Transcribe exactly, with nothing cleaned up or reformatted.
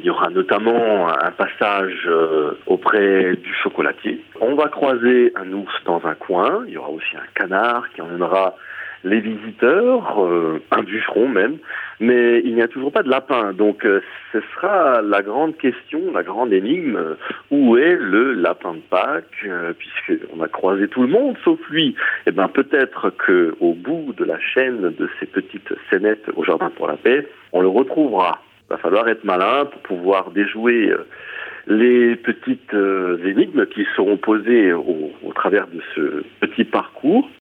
y aura notamment un passage euh, auprès du chocolatier. On va croiser un ours dans un coin. Il y aura aussi un canard qui emmènera les visiteurs, euh, un bûcheron même. Mais il n'y a toujours pas de lapin. Donc euh, ce sera la grande question, la grande énigme. Euh, où est le lapin de Pâques euh, Puisqu'on a croisé tout le monde sauf lui. Eh bien peut-être qu'au bout de la chaîne de ces petites scénettes au Jardin pour la Paix, on le retrouvera. Il va falloir être malin pour pouvoir déjouer euh, les petites euh, énigmes qui seront posées au, au travers de ce petit parcours.